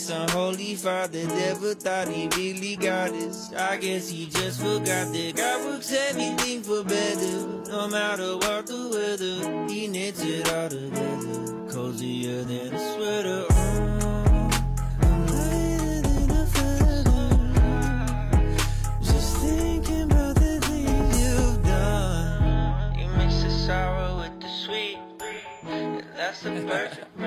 son, Holy Father, never thought he really got us. I guess he just forgot that God works everything for better. No matter what the weather, he knits it all together, cozier than a sweater. I'm lighter than a feather, just thinking about the things you've done. You mix the sour with the sweet, and that's the perfect